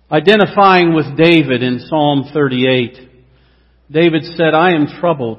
Identifying with David in Psalm 38, David said, I am troubled.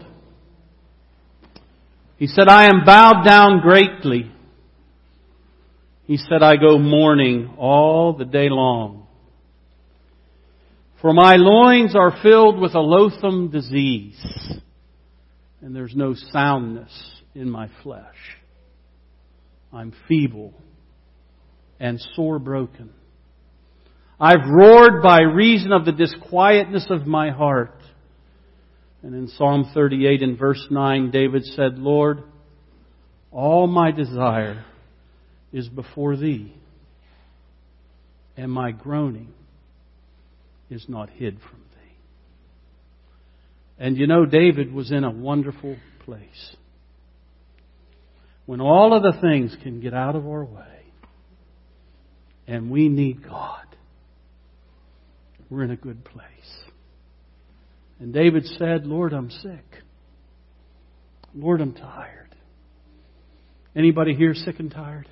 He said, I am bowed down greatly. He said, I go mourning all the day long. For my loins are filled with a loathsome disease, and there's no soundness in my flesh. I'm feeble and sore broken. I've roared by reason of the disquietness of my heart. And in Psalm 38 in verse 9, David said, Lord, all my desire is before Thee, and my groaning is not hid from Thee. And you know, David was in a wonderful place. When all of the things can get out of our way, and we need God, we're in a good place. And David said, Lord, I'm sick. Lord, I'm tired. Anybody here sick and tired?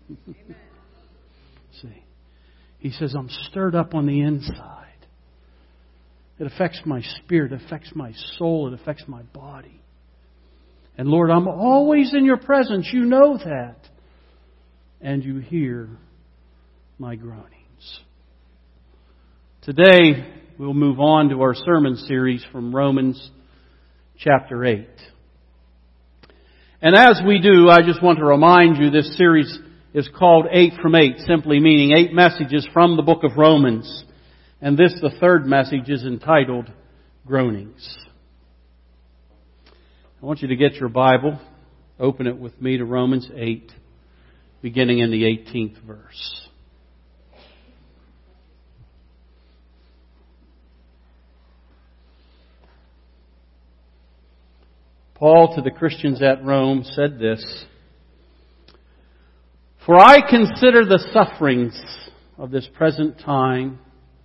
See, he says, I'm stirred up on the inside. It affects my spirit, it affects my soul, it affects my body. And Lord, I'm always in Your presence. You know that. And You hear my groanings. Today, we'll move on to our sermon series from Romans chapter 8. And as we do, I just want to remind you this series is called 8 from 8, simply meaning 8 messages from the book of Romans. And this, the third message, is entitled Groanings. I want you to get your Bible, open it with me to Romans 8, beginning in the 18th verse. Paul to the Christians at Rome said this, For I consider the sufferings of this present time,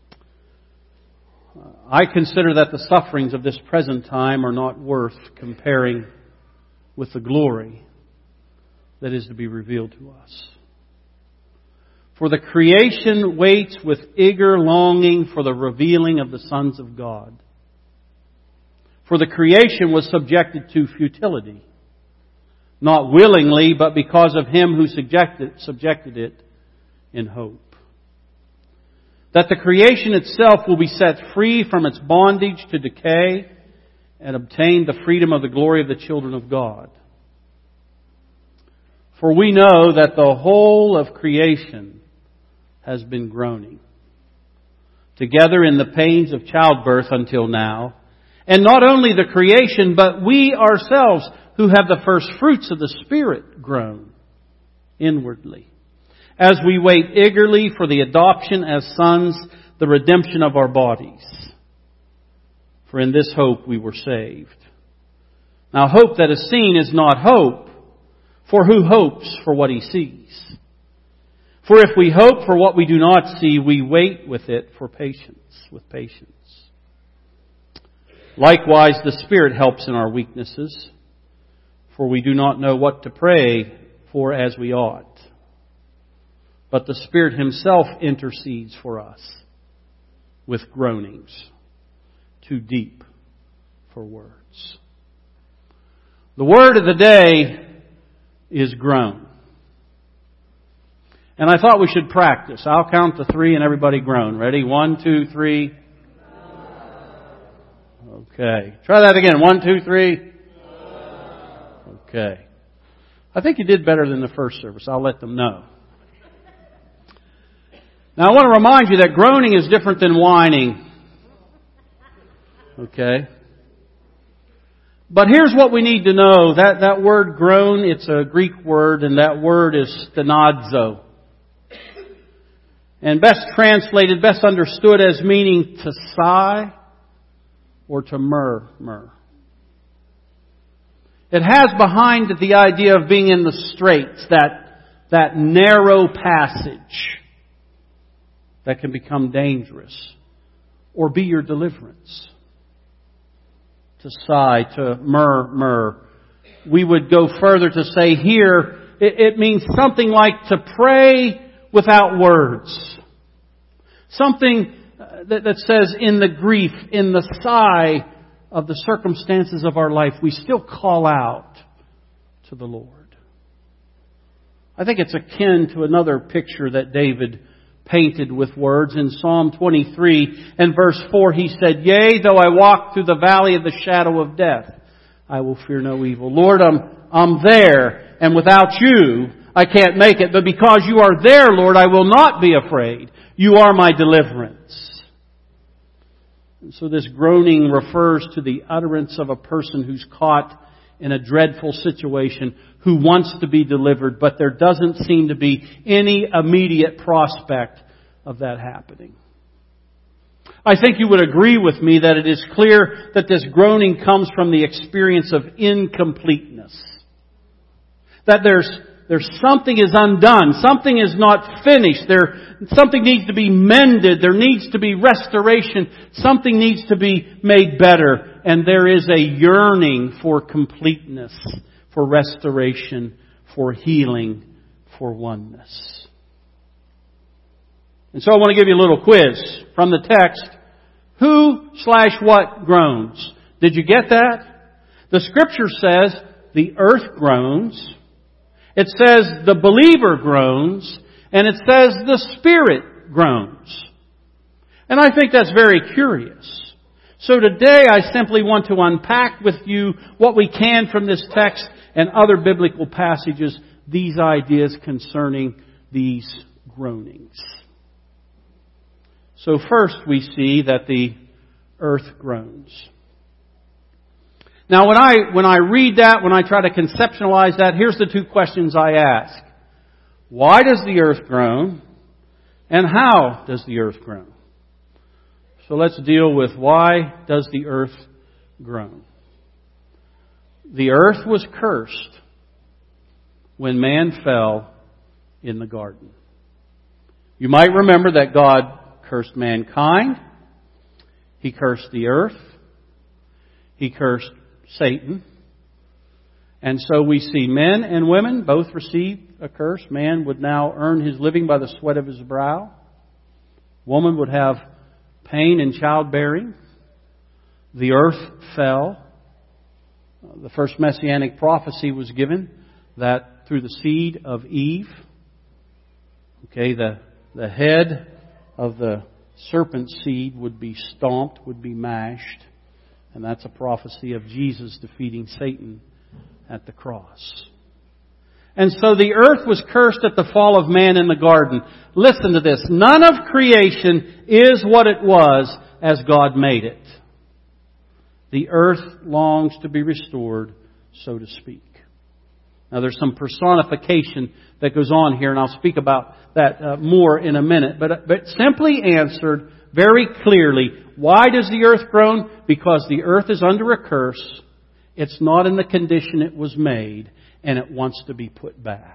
I consider that the sufferings of this present time are not worth comparing with the glory that is to be revealed to us. For the creation waits with eager longing for the revealing of the sons of God. For the creation was subjected to futility, not willingly, but because of Him who subjected it in hope. That the creation itself will be set free from its bondage to decay and obtain the freedom of the glory of the children of God. For we know that the whole of creation has been groaning together in the pains of childbirth until now. And not only the creation, but we ourselves who have the first fruits of the Spirit groan inwardly, as we wait eagerly for the adoption as sons, the redemption of our bodies. For in this hope we were saved. Now hope that is seen is not hope, for who hopes for what he sees? For if we hope for what we do not see, we wait with patience. Likewise, the Spirit helps in our weaknesses, for we do not know what to pray for as we ought. But the Spirit Himself intercedes for us with groanings too deep for words. The word of the day is groan. And I thought we should practice. I'll count to 3 and everybody groan. Ready? 1, 2, 3. Okay. Try that again. 1, 2, 3. Okay. I think you did better than the first service. I'll let them know. Now I want to remind you that groaning is different than whining. Okay? But here's what we need to know. That word groan, it's a Greek word, and that word is stenadzo. And best translated, best understood as meaning to sigh or to murmur. It has behind it the idea of being in the straits, that narrow passage that can become dangerous or be your deliverance. To sigh, to murmur. We would go further to say here, it means something like to pray without words. Something that says in the grief, in the sigh of the circumstances of our life, we still call out to the Lord. I think it's akin to another picture that David painted with words. In Psalm 23 and verse 4, he said, "Yea, though I walk through the valley of the shadow of death, I will fear no evil." Lord, I'm there, and without You, I can't make it. But because You are there, Lord, I will not be afraid. You are my deliverance. And so this groaning refers to the utterance of a person who's caught in a dreadful situation, who wants to be delivered, but there doesn't seem to be any immediate prospect of that happening. I think you would agree with me that it is clear that this groaning comes from the experience of incompleteness. That there's something is undone. Something is not finished. Something needs to be mended. There needs to be restoration. Something needs to be made better. And there is a yearning for completeness, for restoration, for healing, for oneness. And so I want to give you a little quiz from the text. Who/what groans? Did you get that? The Scripture says the earth groans. It says the believer groans, and it says the Spirit groans. And I think that's very curious. So today I simply want to unpack with you what we can from this text and other biblical passages, these ideas concerning these groanings. So first we see that the earth groans. Now when I read that, when I try to conceptualize that, here's the two questions I ask. Why does the earth groan? And how does the earth groan? So let's deal with why does the earth groan? The earth was cursed when man fell in the garden. You might remember that God cursed mankind. He cursed the earth. He cursed Satan. And so we see men and women both receive a curse. Man would now earn his living by the sweat of his brow. Woman would have pain in childbearing. The earth fell. The first messianic prophecy was given that through the seed of Eve, the head of the serpent's seed would be stomped, would be mashed. And that's a prophecy of Jesus defeating Satan at the cross. And so the earth was cursed at the fall of man in the garden. Listen to this. None of creation is what it was as God made it. The earth longs to be restored, so to speak. Now there's some personification that goes on here, and I'll speak about that more in a minute. But simply answered very clearly, why does the earth groan? Because the earth is under a curse. It's not in the condition it was made, and it wants to be put back.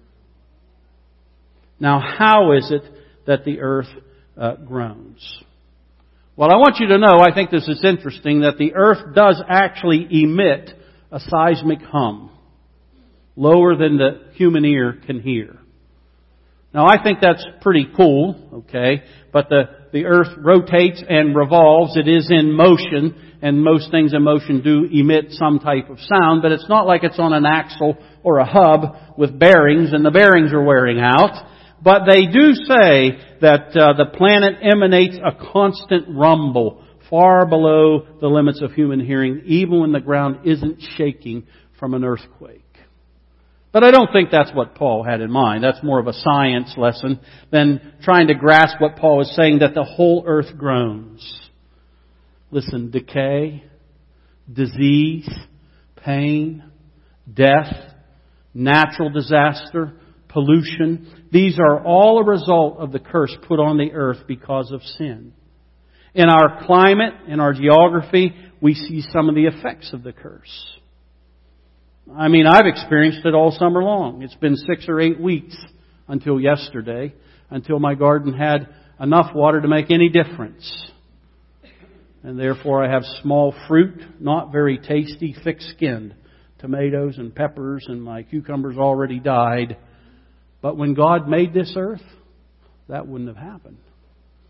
Now, how is it that the earth groans? Well, I want you to know, I think this is interesting, that the earth does actually emit a seismic hum, lower than the human ear can hear. Now, I think that's pretty cool, okay? But the earth rotates and revolves. It is in motion, and most things in motion do emit some type of sound, but it's not like it's on an axle or a hub with bearings, and the bearings are wearing out. But they do say that the planet emanates a constant rumble far below the limits of human hearing, even when the ground isn't shaking from an earthquake. But I don't think that's what Paul had in mind. That's more of a science lesson than trying to grasp what Paul is saying, that the whole earth groans. Listen, decay, disease, pain, death, natural disaster, pollution. These are all a result of the curse put on the earth because of sin. In our climate, in our geography, we see some of the effects of the curse. I mean, I've experienced it all summer long. It's been 6 or 8 weeks until yesterday, until my garden had enough water to make any difference. And therefore I have small fruit, not very tasty, thick-skinned tomatoes and peppers, and my cucumbers already died. But when God made this earth, that wouldn't have happened.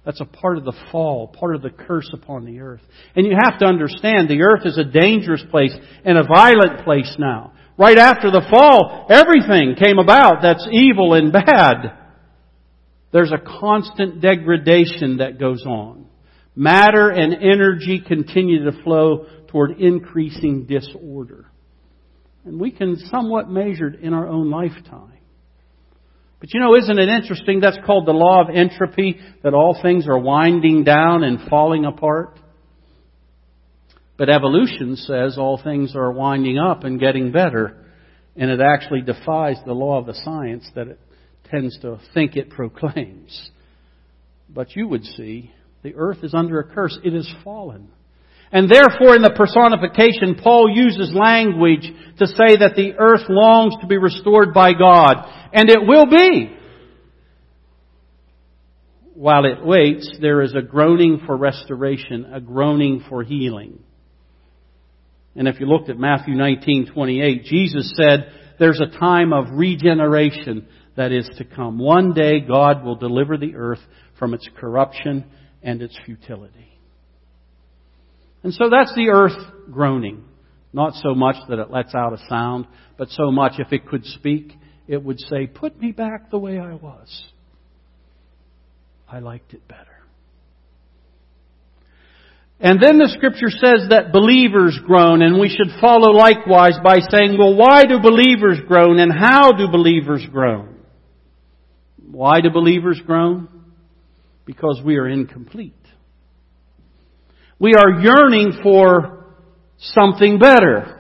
That's a part of the fall, part of the curse upon the earth. And you have to understand, the earth is a dangerous place and a violent place now. Right after the fall, everything came about that's evil and bad. There's a constant degradation that goes on. Matter and energy continue to flow toward increasing disorder. And we can somewhat measure it in our own lifetime. But isn't it interesting? That's called the law of entropy, that all things are winding down and falling apart. But evolution says all things are winding up and getting better. And it actually defies the law of the science that it tends to think it proclaims. But you would see, the earth is under a curse. It is fallen. And therefore, in the personification, Paul uses language to say that the earth longs to be restored by God. And it will be. While it waits, there is a groaning for restoration, a groaning for healing. And if you looked at Matthew 19:28, Jesus said there's a time of regeneration that is to come. One day God will deliver the earth from its corruption and its futility. And so that's the earth groaning. Not so much that it lets out a sound, but so much if it could speak, it would say, "Put me back the way I was. I liked it better." And then the Scripture says that believers groan, and we should follow likewise by saying, well, why do believers groan and how do believers groan? Why do believers groan? Because we are incomplete. We are yearning for something better.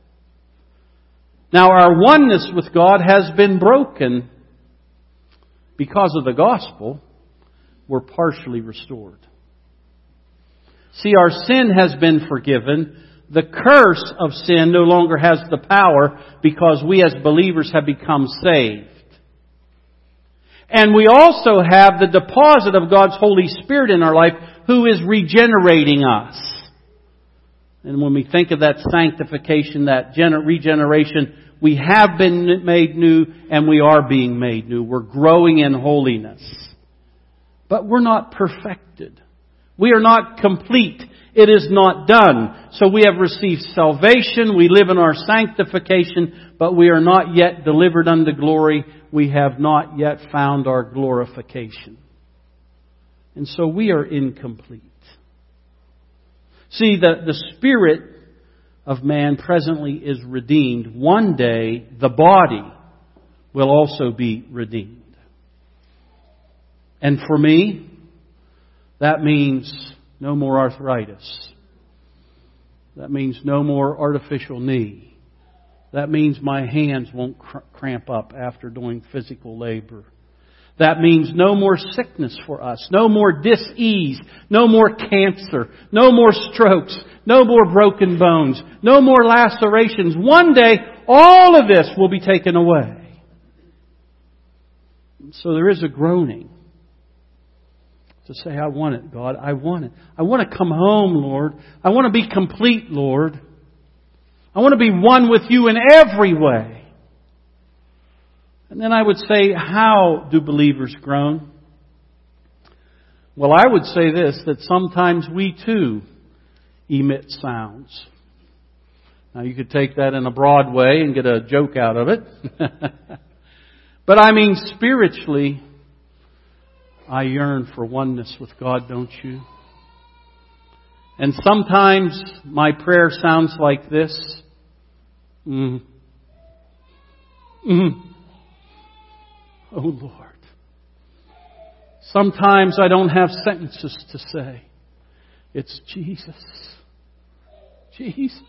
Now, our oneness with God has been broken because of the gospel. We're partially restored. See, our sin has been forgiven. The curse of sin no longer has the power because we as believers have become saved. And we also have the deposit of God's Holy Spirit in our life who is regenerating us. And when we think of that sanctification, that regeneration, we have been made new and we are being made new. We're growing in holiness. But we're not perfected. We are not complete. It is not done. So we have received salvation. We live in our sanctification, but we are not yet delivered unto glory. We have not yet found our glorification. And so we are incomplete. See, the spirit of man presently is redeemed. One day, the body will also be redeemed. And for me, that means no more arthritis. That means no more artificial knee. That means my hands won't cramp up after doing physical labor. That means no more sickness for us. No more dis-ease. No more cancer. No more strokes. No more broken bones. No more lacerations. One day, all of this will be taken away. So there is a groaning. To say, I want it, God. I want it. I want to come home, Lord. I want to be complete, Lord. I want to be one with you in every way. And then I would say, how do believers groan? Well, I would say this, that sometimes we too emit sounds. Now you could take that in a broad way and get a joke out of it. But I mean spiritually, I yearn for oneness with God, don't you? And sometimes my prayer sounds like this. Oh Lord. Sometimes I don't have sentences to say. It's Jesus. Jesus.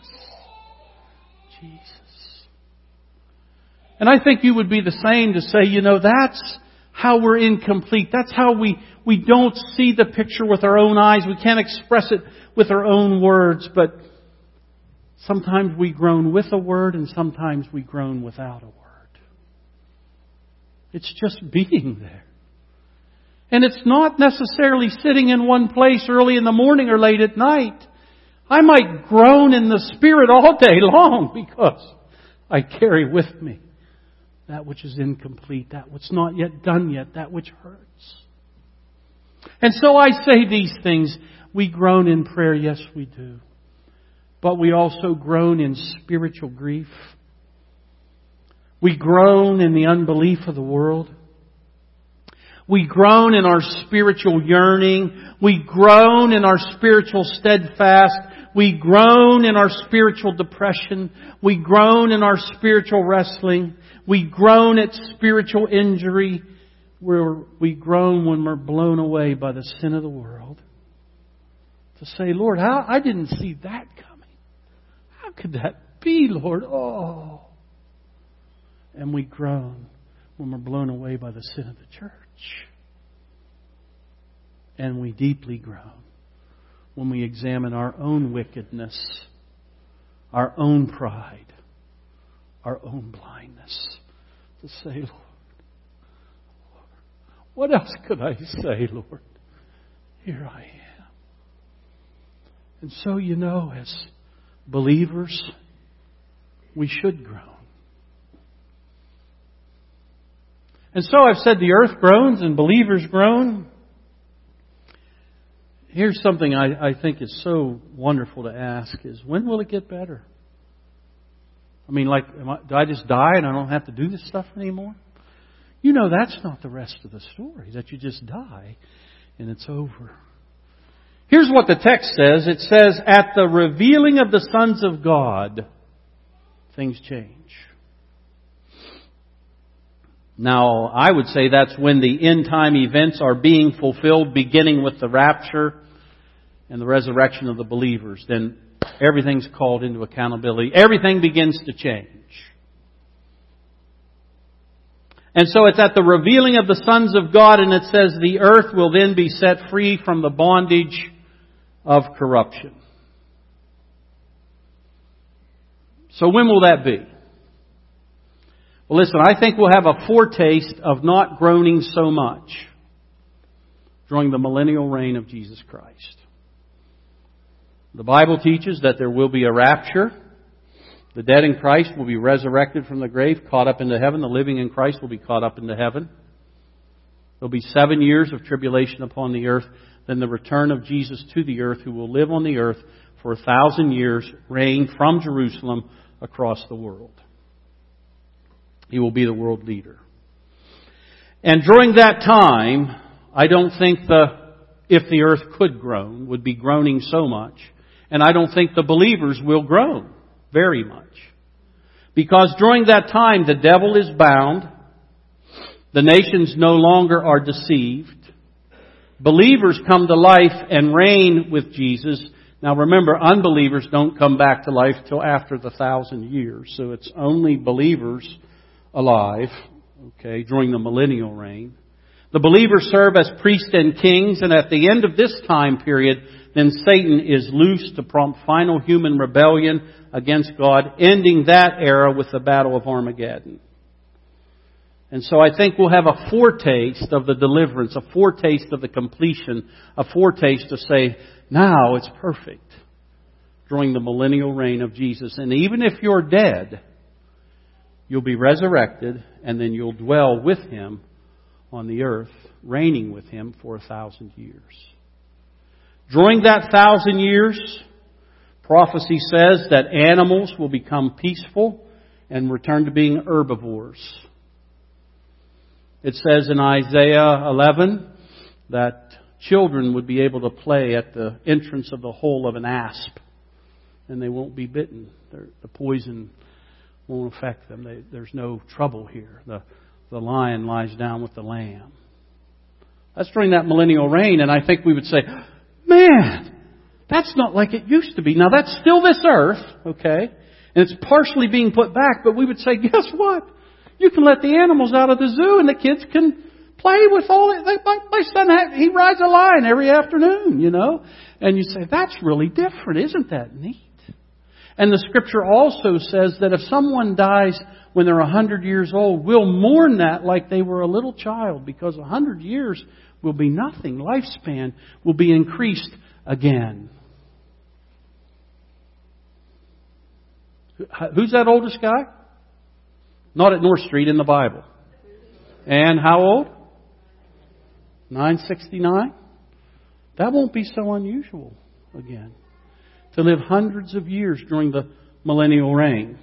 Jesus. And I think you would be the same to say, that's how we're incomplete. That's how we don't see the picture with our own eyes. We can't express it with our own words. But sometimes we groan with a word and sometimes we groan without a word. It's just being there. And it's not necessarily sitting in one place early in the morning or late at night. I might groan in the Spirit all day long because I carry with me that which is incomplete, that which is not yet done yet, that which hurts. And so I say these things. We groan in prayer, yes we do. But we also groan in spiritual grief. We groan in the unbelief of the world. We groan in our spiritual yearning. We groan in our spiritual steadfast. We groan in our spiritual depression. We groan in our spiritual wrestling. We groan at spiritual injury. We groan when we're blown away by the sin of the world. To say, Lord, I didn't see that coming. How could that be, Lord? Oh. And we groan when we're blown away by the sin of the church. And we deeply groan when we examine our own wickedness, our own pride, our own blindness. To say, Lord, what else could I say, Lord? Here I am. And so, as believers, we should groan. And so I've said the earth groans and believers groan. Here's something I think is so wonderful to ask is, when will it get better? I mean, do I just die and I don't have to do this stuff anymore? That's not the rest of the story, that you just die and it's over. Here's what the text says. It says, at the revealing of the sons of God, things change. Now, I would say that's when the end time events are being fulfilled, beginning with the rapture and the resurrection of the believers. Then everything's called into accountability. Everything begins to change. And so it's at the revealing of the sons of God, and it says the earth will then be set free from the bondage of corruption. So when will that be? Well, listen, I think we'll have a foretaste of not groaning so much during the millennial reign of Jesus Christ. The Bible teaches that there will be a rapture. The dead in Christ will be resurrected from the grave, caught up into heaven. The living in Christ will be caught up into heaven. There'll be 7 years of tribulation upon the earth. Then the return of Jesus to the earth, who will live on the earth for 1,000 years, reign from Jerusalem across the world. He will be the world leader. And during that time, I don't think if the earth could groan, would be groaning so much. And I don't think the believers will groan very much. Because during that time, the devil is bound. The nations no longer are deceived. Believers come to life and reign with Jesus. Now remember, unbelievers don't come back to life till after the 1,000 years. So it's only believers alive, during the millennial reign. The believers serve as priests and kings, and at the end of this time period, then Satan is loosed to prompt final human rebellion against God, ending that era with the Battle of Armageddon. And so I think we'll have a foretaste of the deliverance, a foretaste of the completion, a foretaste to say, now it's perfect during the millennial reign of Jesus. And even if you're dead, you'll be resurrected, and then you'll dwell with Him on the earth, reigning with Him for 1,000 years. During that 1,000 years, prophecy says that animals will become peaceful and return to being herbivores. It says in Isaiah 11 that children would be able to play at the entrance of the hole of an asp, and they won't be bitten. The poison won't affect them. There's no trouble here. The lion lies down with the lamb. That's during that millennial reign, and I think we would say, man, that's not like it used to be. Now that's still this earth, and it's partially being put back, but we would say, guess what? You can let the animals out of the zoo and the kids can play with all it. My son, he rides a lion every afternoon, And you say, that's really different. Isn't that neat? And the Scripture also says that if someone dies when they're 100 years old, we'll mourn that like they were a little child, because 100 years will be nothing. Lifespan will be increased again. Who's that oldest guy? Not at North Street, in the Bible. And how old? 969? That won't be so unusual again. To live hundreds of years during the millennial reign.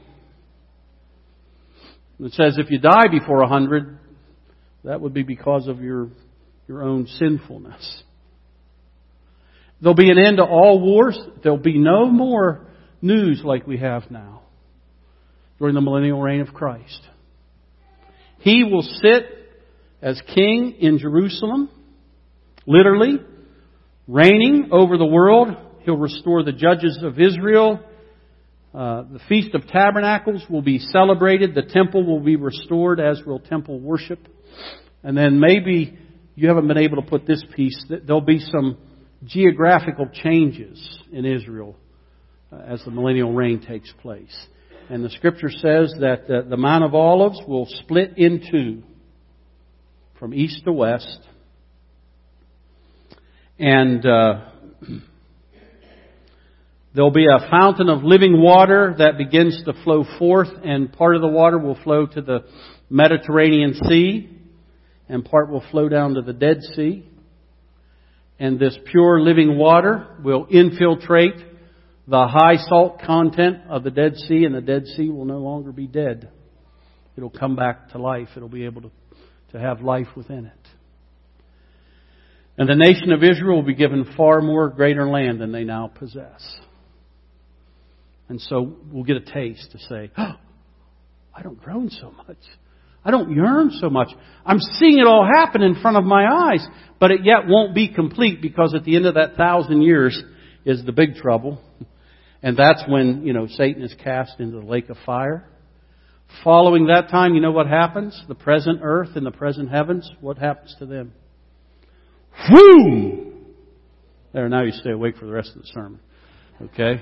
It says if you die before 100, that would be because of your own sinfulness. There'll be an end to all wars. There'll be no more news like we have now during the millennial reign of Christ. He will sit as king in Jerusalem, literally, reigning over the world. He'll restore the judges of Israel. The Feast of Tabernacles will be celebrated. The temple will be restored, as will temple worship. And then maybe you haven't been able to put this piece. There'll be some geographical changes in Israel as the millennial reign takes place. And the Scripture says that the Mount of Olives will split in two from east to west. And there'll be a fountain of living water that begins to flow forth, and part of the water will flow to the Mediterranean Sea, and part will flow down to the Dead Sea. And this pure living water will infiltrate the high salt content of the Dead Sea, and the Dead Sea will no longer be dead. It'll come back to life. It'll be able to have life within it. And the nation of Israel will be given far more greater land than they now possess. And so we'll get a taste to say, oh, I don't groan so much. I don't yearn so much. I'm seeing it all happen in front of my eyes. But it yet won't be complete, because at the end of that 1,000 years is the big trouble. And that's when, Satan is cast into the lake of fire. Following that time, you know what happens? The present earth and the present heavens, what happens to them? Whoo! There, now you stay awake for the rest of the sermon. Okay?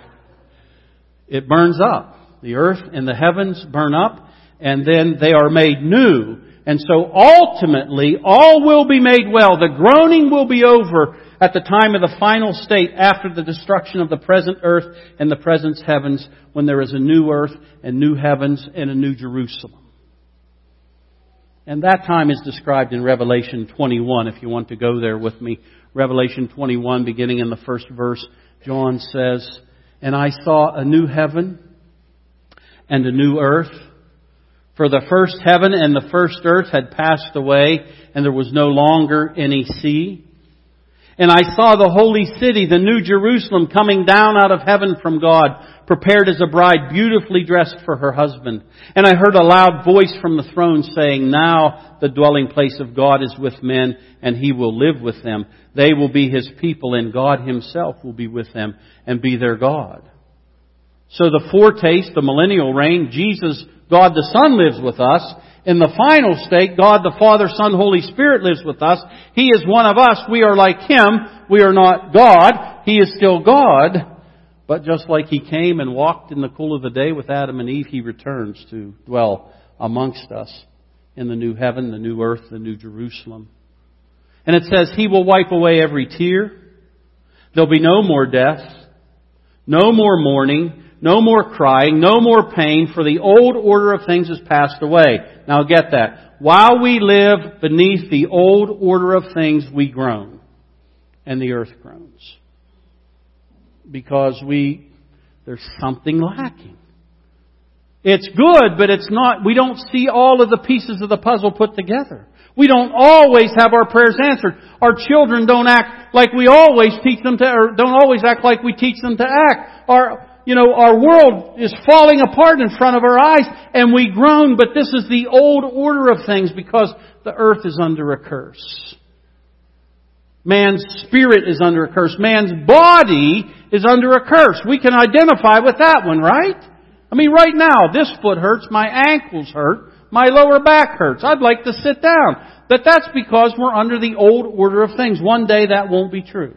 It burns up. The earth and the heavens burn up, and then they are made new. And so ultimately, all will be made well. The groaning will be over at the time of the final state, after the destruction of the present earth and the present heavens, when there is a new earth and new heavens and a new Jerusalem. And that time is described in Revelation 21, if you want to go there with me. Revelation 21, beginning in the first verse, John says, "And I saw a new heaven and a new earth. For the first heaven and the first earth had passed away, and there was no longer any sea. And I saw the holy city, the new Jerusalem, coming down out of heaven from God, prepared as a bride beautifully dressed for her husband. And I heard a loud voice from the throne saying, 'Now the dwelling place of God is with men, and He will live with them. They will be His people, and God Himself will be with them and be their God.'" So the foretaste, the millennial reign, Jesus, God the Son, lives with us. In the final state, God the Father, Son, Holy Spirit lives with us. He is one of us. We are like Him. We are not God. He is still God. But just like He came and walked in the cool of the day with Adam and Eve, He returns to dwell amongst us in the new heaven, the new earth, the new Jerusalem. And it says He will wipe away every tear. There'll be no more death, no more mourning, no more crying, no more pain, for the old order of things has passed away. Now get that. While we live beneath the old order of things, we groan. And the earth groans. Because there's something lacking. It's good, but it's not, we don't see all of the pieces of the puzzle put together. We don't always have our prayers answered. Our children don't act like we always teach them to, or don't always act like we teach them to act. Our world is falling apart in front of our eyes, and we groan, but this is the old order of things, because the earth is under a curse. Man's spirit is under a curse. Man's body is under a curse. We can identify with that one, right? I mean, right now, this foot hurts, my ankles hurt, my lower back hurts. I'd like to sit down. But that's because we're under the old order of things. One day that won't be true.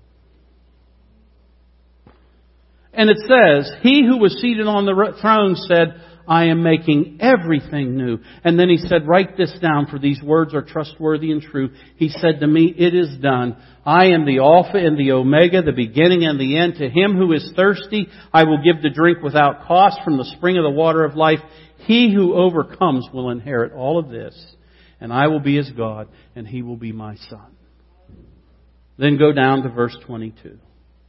And it says, He who was seated on the throne said, "I am making everything new." And then He said, "Write this down, for these words are trustworthy and true." He said to me, "It is done. I am the Alpha and the Omega, the beginning and the end. To him who is thirsty, I will give to drink without cost from the spring of the water of life. He who overcomes will inherit all of this. And I will be his God, and he will be my son." Then go down to verse 22.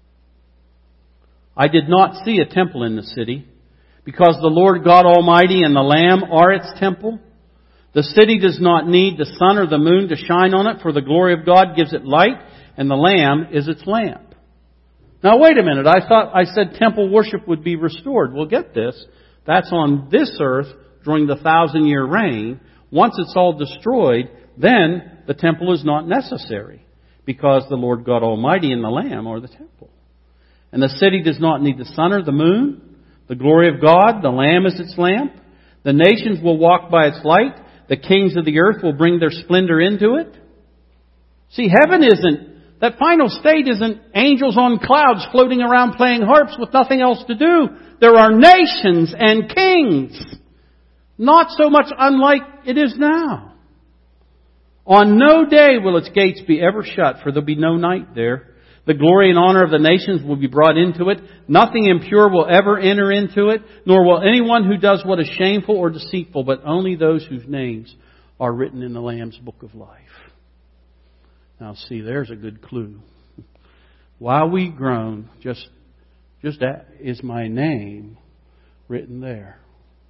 I did not see a temple in the city, because the Lord God Almighty and the Lamb are its temple. The city does not need the sun or the moon to shine on it, for the glory of God gives it light, and the Lamb is its lamp. Now wait a minute, I said temple worship would be restored. Well, get this. That's on this earth during the 1,000-year reign. Once it's all destroyed, then the temple is not necessary, because the Lord God Almighty and the Lamb are the temple. And the city does not need the sun or the moon. The glory of God, the Lamb is its lamp. The nations will walk by its light. The kings of the earth will bring their splendor into it. See, heaven isn't, that final state isn't angels on clouds floating around playing harps with nothing else to do. There are nations and kings. Not so much unlike it is now. On no day will its gates be ever shut, for there'll be no night there. The glory and honor of the nations will be brought into it. Nothing impure will ever enter into it, nor will anyone who does what is shameful or deceitful, but only those whose names are written in the Lamb's book of life. Now see, there's a good clue. While we groan, just that is my name written there.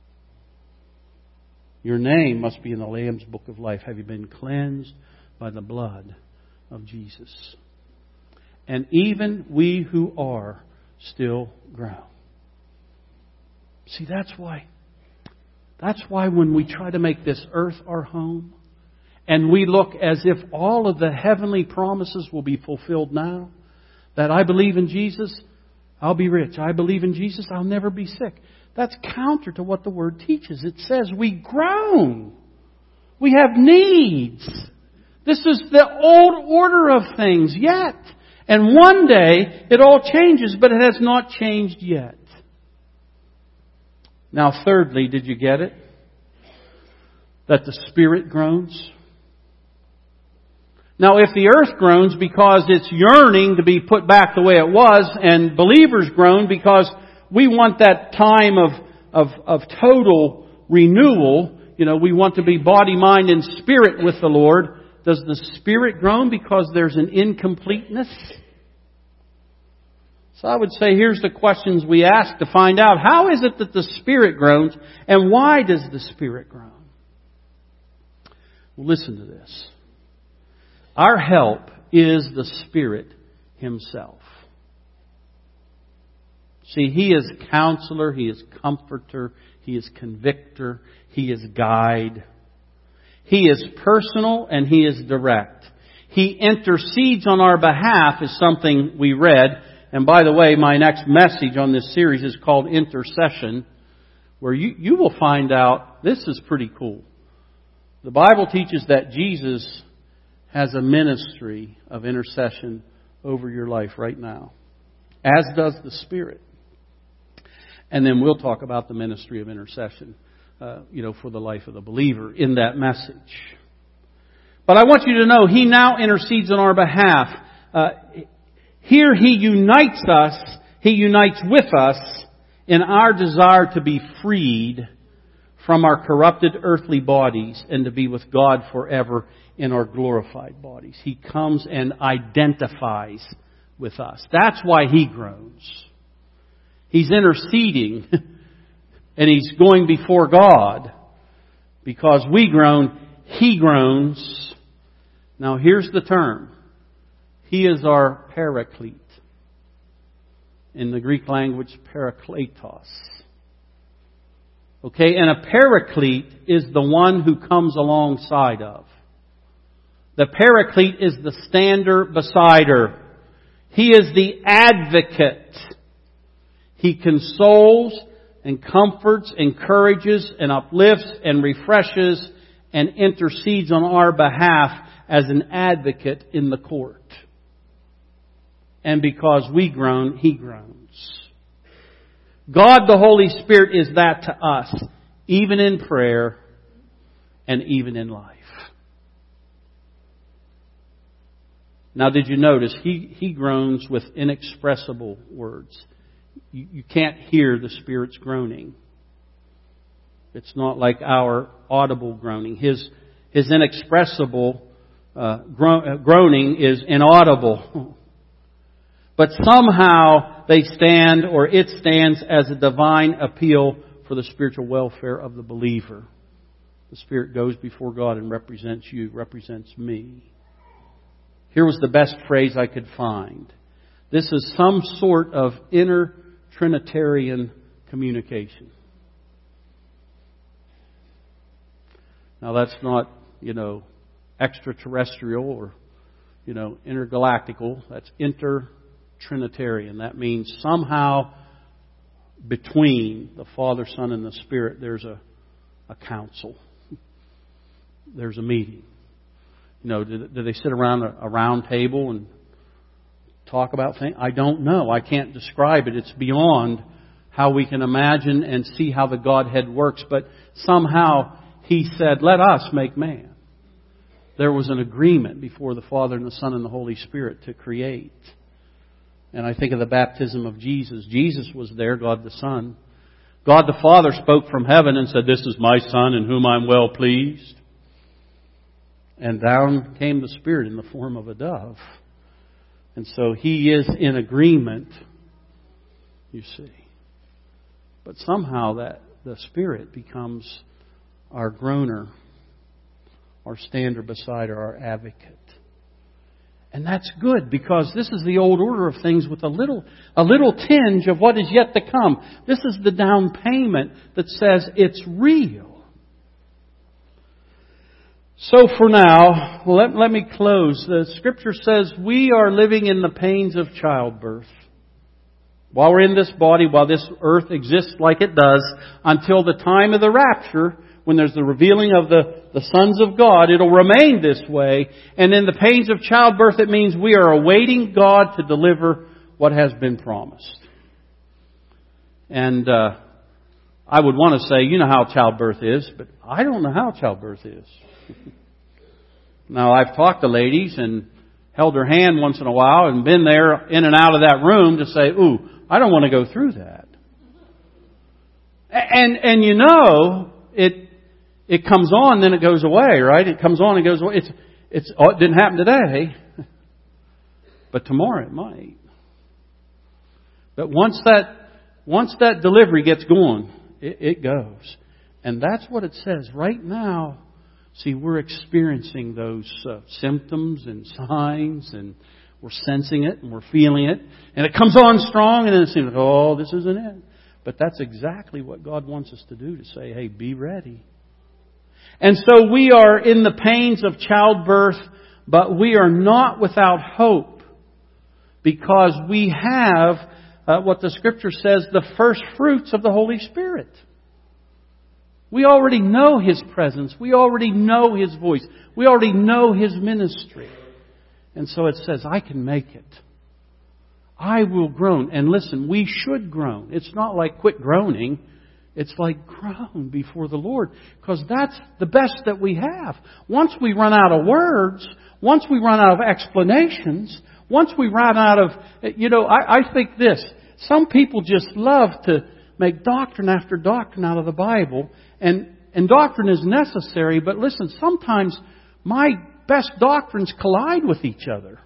Your name must be in the Lamb's book of life. Have you been cleansed by the blood of Jesus? And even we who are still groan. See, that's why when we try to make this earth our home, and we look as if all of the heavenly promises will be fulfilled now, that I believe in Jesus, I'll be rich. I believe in Jesus, I'll never be sick. That's counter to what the Word teaches. It says we groan. We have needs. This is the old order of things yet. And one day it all changes, but it has not changed yet. Now thirdly, did you get it? That the Spirit groans. Now if the earth groans because it's yearning to be put back the way it was, and believers groan because we want that time of total renewal, we want to be body, mind, and spirit with the Lord. Does the Spirit groan because there's an incompleteness? So I would say here's the questions we ask to find out. How is it that the Spirit groans, and why does the Spirit groan? Well, listen to this. Our help is the Spirit Himself. See, He is counselor, He is comforter, He is convictor, He is guide. He is personal and He is direct. He intercedes on our behalf is something we read. And by the way, my next message on this series is called Intercession, where you will find out, this is pretty cool. The Bible teaches that Jesus has a ministry of intercession over your life right now, as does the Spirit. And then we'll talk about the ministry of intercession, for the life of the believer in that message. But I want you to know, He now intercedes on our behalf. Here He unites us, He unites with us in our desire to be freed from our corrupted earthly bodies and to be with God forever in our glorified bodies. He comes and identifies with us. That's why He groans. He's interceding and He's going before God. Because we groan, He groans. Now here's the term. He is our paraclete. In the Greek language, parakletos. Okay, and a paraclete is the one who comes alongside of. The paraclete is the stander besider. He is the advocate. He consoles and comforts, encourages and uplifts and refreshes and intercedes on our behalf as an advocate in the court. And because we groan, He groans. God the Holy Spirit is that to us, even in prayer and even in life. Now did you notice, He groans with inexpressible words. You can't hear the Spirit's groaning. It's not like our audible groaning. His inexpressible groaning is inaudible. But somehow they stand, or it stands, as a divine appeal for the spiritual welfare of the believer. The Spirit goes before God and represents you, represents me. Here was the best phrase I could find. This is some sort of inner Trinitarian communication. Now that's not, extraterrestrial or, intergalactical. That's inter-Trinitarian. That means somehow between the Father, Son, and the Spirit there's a council. There's a meeting. Do they sit around a round table and talk about things? I don't know. I can't describe it. It's beyond how we can imagine and see how the Godhead works. But somehow He said, let us make man. There was an agreement before the Father and the Son and the Holy Spirit to create. And I think of the baptism of Jesus. Jesus was there, God the Son. God the Father spoke from heaven and said, this is my Son in whom I'm well pleased. And down came the Spirit in the form of a dove. And so He is in agreement, you see. But somehow that the Spirit becomes our groaner, our stander beside her, our advocate. And that's good, because this is the old order of things with a little tinge of what is yet to come. This is the down payment that says it's real. So for now, let me close. The Scripture says we are living in the pains of childbirth. While we're in this body, while this earth exists like it does, until the time of the rapture, when there's the revealing of the sons of God, it'll remain this way. And in the pains of childbirth, it means we are awaiting God to deliver what has been promised. And I would want to say, you know how childbirth is, but I don't know how childbirth is. Now, I've talked to ladies and held their hand once in a while and been there in and out of that room to say, ooh, I don't want to go through that. And it comes on, then it goes away, right? It comes on and goes away. It didn't happen today, but tomorrow it might. But once that delivery gets going, it goes. And that's what it says. Right now, see, we're experiencing those symptoms and signs, and we're sensing it and we're feeling it. And it comes on strong, and then it seems like, oh, this isn't it. But that's exactly what God wants us to do, to say, hey, be ready. And so we are in the pains of childbirth, but we are not without hope, because we have what the Scripture says, the first fruits of the Holy Spirit. We already know His presence. We already know His voice. We already know His ministry. And so it says, I can make it. I will groan. And listen, we should groan. It's not like quit groaning. It's like groan before the Lord, because that's the best that we have. Once we run out of words, once we run out of explanations, once we run out of, I think this. Some people just love to make doctrine after doctrine out of the Bible. And doctrine is necessary, but listen, sometimes my best doctrines collide with each other.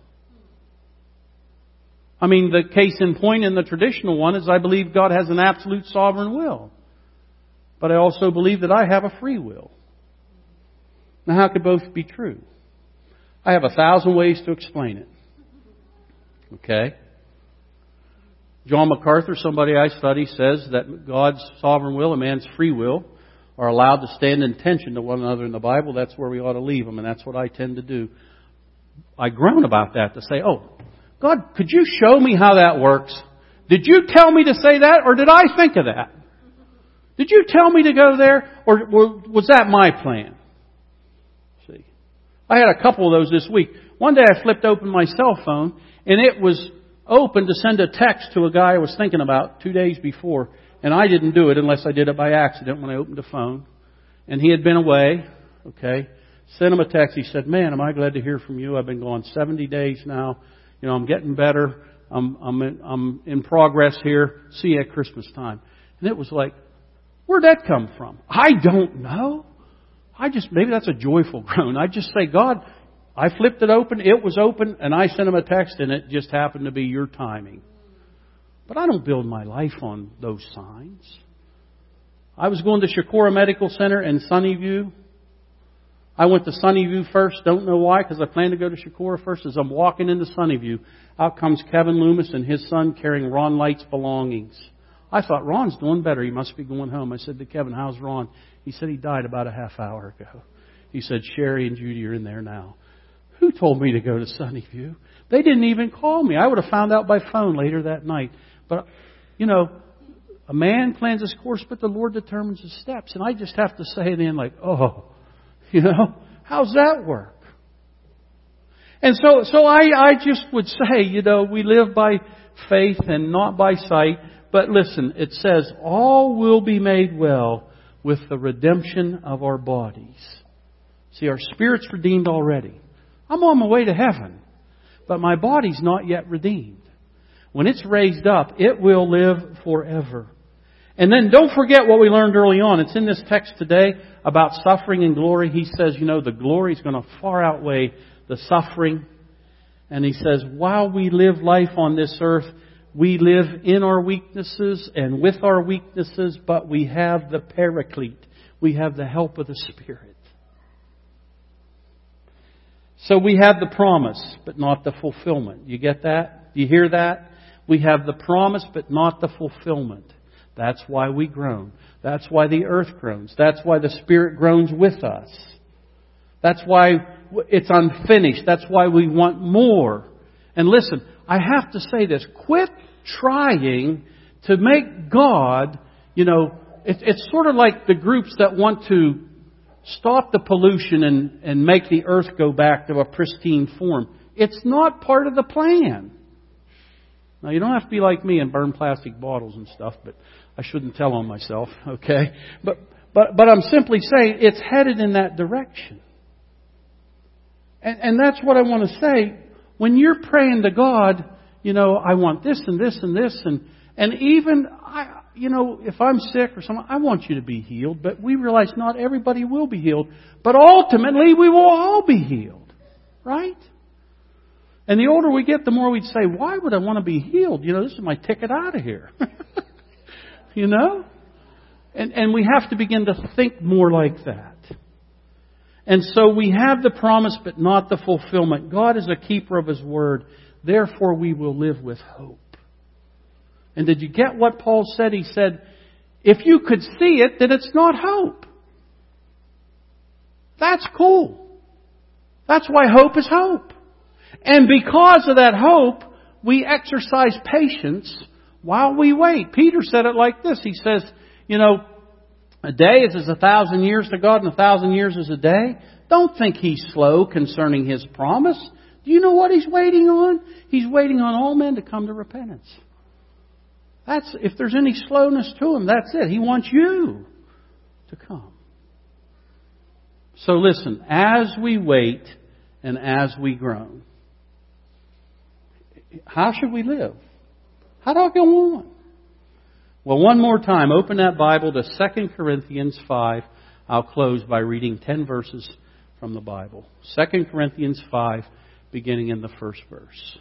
I mean, the case in point in the traditional one is I believe God has an absolute sovereign will. But I also believe that I have a free will. Now, how could both be true? I have 1,000 ways to explain it. Okay? John MacArthur, somebody I study, says that God's sovereign will and man's free will are allowed to stand in tension to one another in the Bible. That's where we ought to leave them, and that's what I tend to do. I groan about that, to say, oh, God, could you show me how that works? Did you tell me to say that, or did I think of that? Did you tell me to go there, or was that my plan? See, I had a couple of those this week. One day I flipped open my cell phone, and it was open to send a text to a guy I was thinking about 2 days before. And I didn't do it unless I did it by accident when I opened the phone. And he had been away. Okay. Sent him a text. He said, man, am I glad to hear from you. I've been gone 70 days now. I'm getting better. I'm in progress here. See you at Christmas time. And it was like, where'd that come from? I don't know. Maybe that's a joyful groan. I just say, God, I flipped it open, it was open, and I sent him a text, and it just happened to be your timing. But I don't build my life on those signs. I was going to Shakora Medical Center in Sunnyview. I went to Sunnyview first. Don't know why, because I planned to go to Shakora first. As I'm walking into Sunnyview, out comes Kevin Loomis and his son carrying Ron Light's belongings. I thought, Ron's doing better. He must be going home. I said to Kevin, how's Ron? He said he died about a half hour ago. He said, Sherry and Judy are in there now. Who told me to go to Sunnyview? They didn't even call me. I would have found out by phone later that night. But, you know, a man plans his course, but the Lord determines his steps. And I just have to say it in like, oh, you know, how's that work? And so I just would say, you know, we live by faith and not by sight. But listen, it says, all will be made well with the redemption of our bodies. See, our spirit's redeemed already. I'm on my way to heaven, but my body's not yet redeemed. When it's raised up, it will live forever. And then don't forget what we learned early on. It's in this text today about suffering and glory. He says, you know, the glory is going to far outweigh the suffering. And he says, while we live life on this earth, we live in our weaknesses and with our weaknesses, but we have the Paraclete. We have the help of the Spirit. So we have the promise, but not the fulfillment. You get that? Do you hear that? We have the promise, but not the fulfillment. That's why we groan. That's why the earth groans. That's why the Spirit groans with us. That's why it's unfinished. That's why we want more. And listen, I have to say this. Quit trying to make God, you know, it's sort of like the groups that want to stop the pollution and make the earth go back to a pristine form. It's not part of the plan. Now, you don't have to be like me and burn plastic bottles and stuff, but I shouldn't tell on myself, okay? But I'm simply saying it's headed in that direction. And that's what I want to say. When you're praying to God, you know, I want this and this and this, and even, you know, if I'm sick or something, I want you to be healed. But we realize not everybody will be healed. But ultimately, we will all be healed. Right? And the older we get, the more we'd say, why would I want to be healed? You know, this is my ticket out of here. You know? And we have to begin to think more like that. And so we have the promise, but not the fulfillment. God is a keeper of His word. Therefore, we will live with hope. And did you get what Paul said? He said, if you could see it, then it's not hope. That's cool. That's why hope is hope. And because of that hope, we exercise patience while we wait. Peter said it like this. He says, you know, a day is as 1,000 years to God, and 1,000 years is a day. Don't think He's slow concerning His promise. Do you know what He's waiting on? He's waiting on all men to come to repentance. That's, if there's any slowness to Him, that's it. He wants you to come. So listen, as we wait and as we groan, how should we live? How do I go on? Well, one more time, open that Bible to 2 Corinthians 5. I'll close by reading 10 verses from the Bible. 2 Corinthians 5, beginning in the first verse.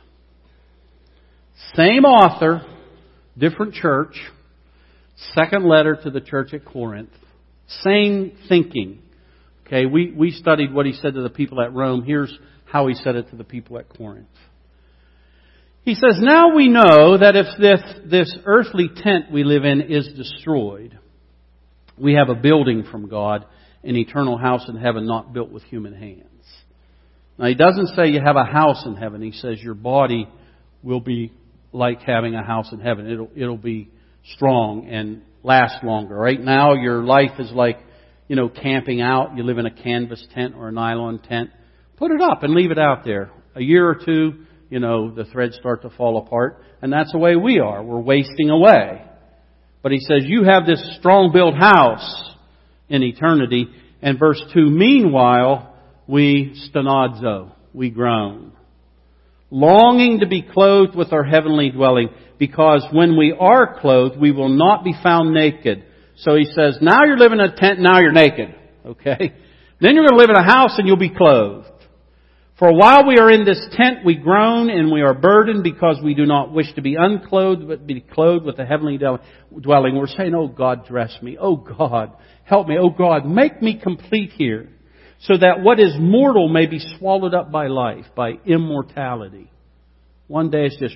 Same author, different church. Second letter to the church at Corinth. Same thinking. Okay, we studied what he said to the people at Rome. Here's how he said it to the people at Corinth. He says, now we know that if this earthly tent we live in is destroyed, we have a building from God, an eternal house in heaven not built with human hands. Now he doesn't say you have a house in heaven. He says your body will be like having a house in heaven. It'll be strong and last longer. Right now your life is like, you know, camping out. You live in a canvas tent or a nylon tent. Put it up and leave it out there. A year or two, you know, the threads start to fall apart. And that's the way we are. We're wasting away. But he says, you have this strong-built house in eternity. And verse 2, meanwhile, we stenadzo, we groan, longing to be clothed with our heavenly dwelling, because when we are clothed, we will not be found naked. So he says, now you're living in a tent, now you're naked. Okay? Then you're going to live in a house and you'll be clothed. For while we are in this tent, we groan and we are burdened because we do not wish to be unclothed, but be clothed with a heavenly dwelling. We're saying, oh God, dress me. Oh God, help me. Oh God, make me complete here, so that what is mortal may be swallowed up by life, by immortality. One day it's just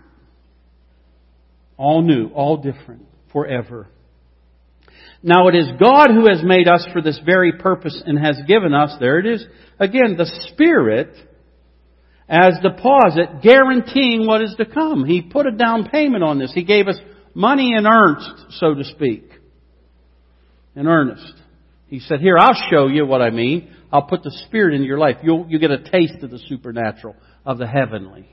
all new, all different, forever. Now it is God who has made us for this very purpose and has given us, there it is, again, the Spirit as deposit, guaranteeing what is to come. He put a down payment on this. He gave us money in earnest, so to speak. In earnest. He said, here, I'll show you what I mean. I'll put the Spirit into your life. You'll get a taste of the supernatural, of the heavenly.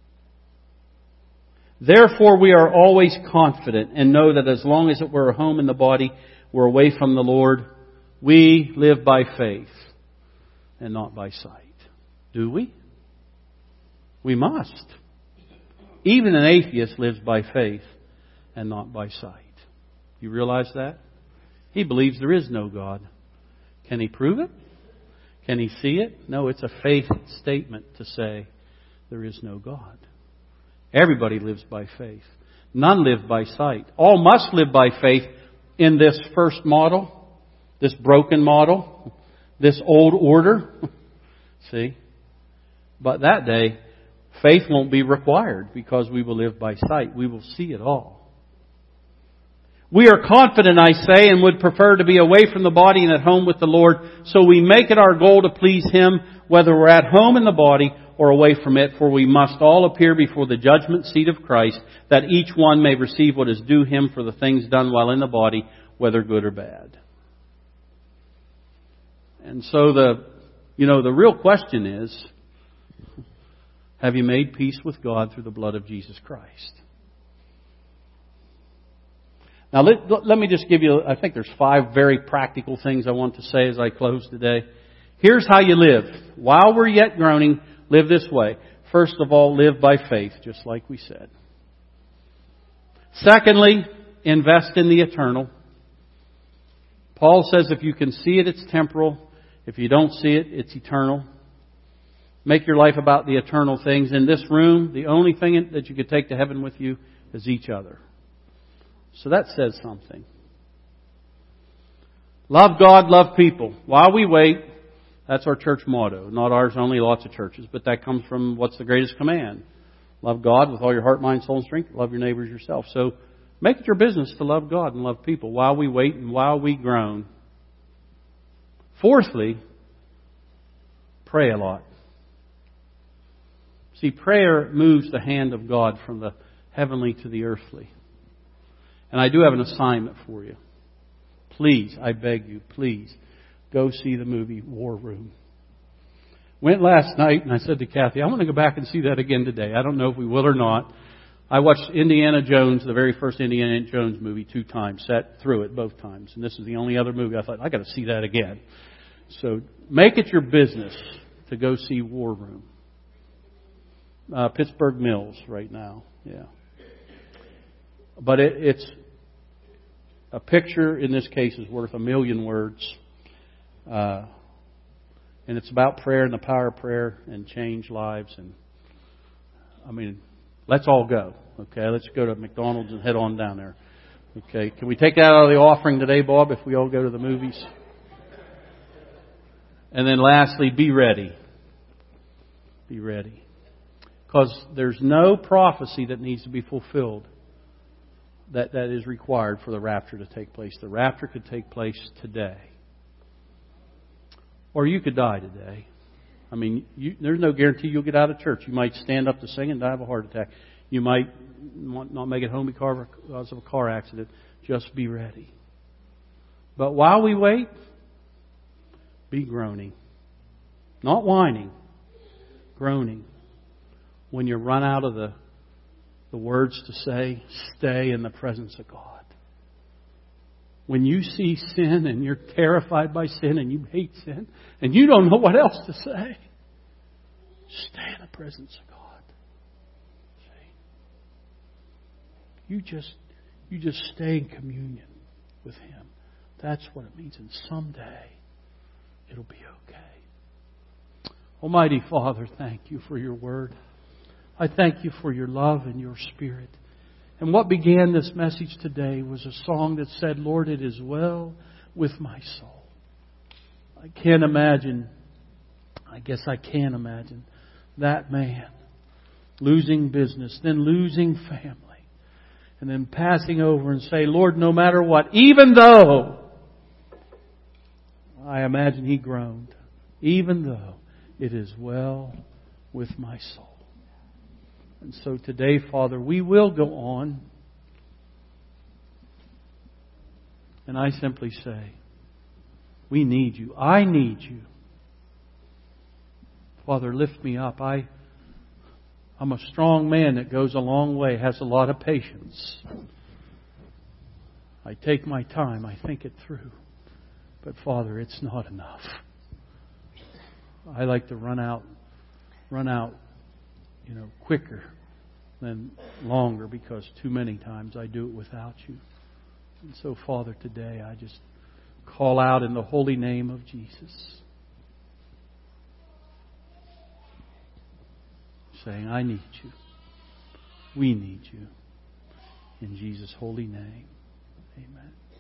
Therefore, we are always confident and know that as long as we're home in the body, we're away from the Lord, we live by faith and not by sight. Do we? We must. Even an atheist lives by faith and not by sight. You realize that? He believes there is no God. Can he prove it? Can he see it? No, it's a faith statement to say there is no God. Everybody lives by faith. None live by sight. All must live by faith in this first model, this broken model, this old order. See? But that day, faith won't be required because we will live by sight. We will see it all. We are confident, I say, and would prefer to be away from the body and at home with the Lord. So we make it our goal to please Him, whether we're at home in the body or away from it, for we must all appear before the judgment seat of Christ, that each one may receive what is due him for the things done while in the body, whether good or bad. And so the real question is, have you made peace with God through the blood of Jesus Christ? Now let me just give you, I think there's 5 very practical things I want to say as I close today. Here's how you live. While we're yet groaning, live this way. First of all, live by faith, just like we said. Secondly, invest in the eternal. Paul says if you can see it, it's temporal. If you don't see it, it's eternal. Make your life about the eternal things. In this room, the only thing that you could take to heaven with you is each other. So that says something. Love God, love people. While we wait, that's our church motto. Not ours only, lots of churches. But that comes from what's the greatest command. Love God with all your heart, mind, soul, and strength. Love your neighbors yourself. So make it your business to love God and love people while we wait and while we groan. Fourthly, pray a lot. See, prayer moves the hand of God from the heavenly to the earthly. And I do have an assignment for you. Please, I beg you, please, go see the movie War Room. Went last night and I said to Kathy, I want to go back and see that again today. I don't know if we will or not. I watched Indiana Jones, the very first Indiana Jones movie, 2 times. Sat through it both times. And this is the only other movie I thought, I got to see that again. So make it your business to go see War Room. Pittsburgh Mills right now. Yeah. But it's a picture, in this case, is worth 1,000,000 words. And it's about prayer and the power of prayer and change lives. And I mean, let's all go. Okay, let's go to McDonald's and head on down there. Okay, can we take that out of the offering today, Bob, if we all go to the movies? And then lastly, be ready. Be ready. Because there's no prophecy that needs to be fulfilled that is required for the rapture to take place. The rapture could take place today. Or you could die today. I mean, there's no guarantee you'll get out of church. You might stand up to sing and die of a heart attack. You might not make it home because of a car accident. Just be ready. But while we wait, be groaning. Not whining. Groaning. When you run out of the words to say, stay in the presence of God. When you see sin and you're terrified by sin and you hate sin and you don't know what else to say, stay in the presence of God. See? You just stay in communion with Him. That's what it means. And someday it'll be okay. Almighty Father, thank you for your word. I thank you for your love and your Spirit. And what began this message today was a song that said, Lord, it is well with my soul. I can't imagine, I guess I can imagine, that man losing business, then losing family, and then passing over and say, Lord, no matter what, even though, I imagine he groaned, even though it is well with my soul. And so today, Father, we will go on. And I simply say, we need you. I need you. Father, lift me up. I'm a strong man that goes a long way, has a lot of patience. I take my time. I think it through. But Father, it's not enough. I like to run out, quicker than longer, because too many times I do it without you. And so, Father, today I just call out in the holy name of Jesus, saying, I need you. We need you. In Jesus' holy name, amen.